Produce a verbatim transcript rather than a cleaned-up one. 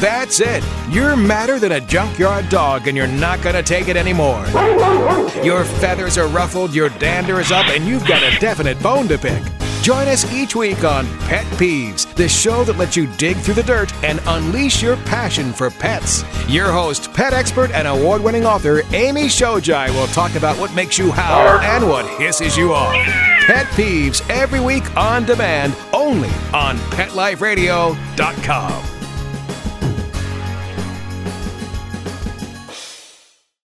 That's it. You're madder than a junkyard dog and you're not going to take it anymore. Your feathers are ruffled, your dander is up, and you've got a definite bone to pick. Join us each week on Pet Peeves, the show that lets you dig through the dirt and unleash your passion for pets. Your host, pet expert and award-winning author Amy Shojai will talk about what makes you howl and what hisses you off. Pet Peeves every week on demand, only on pet life radio dot com.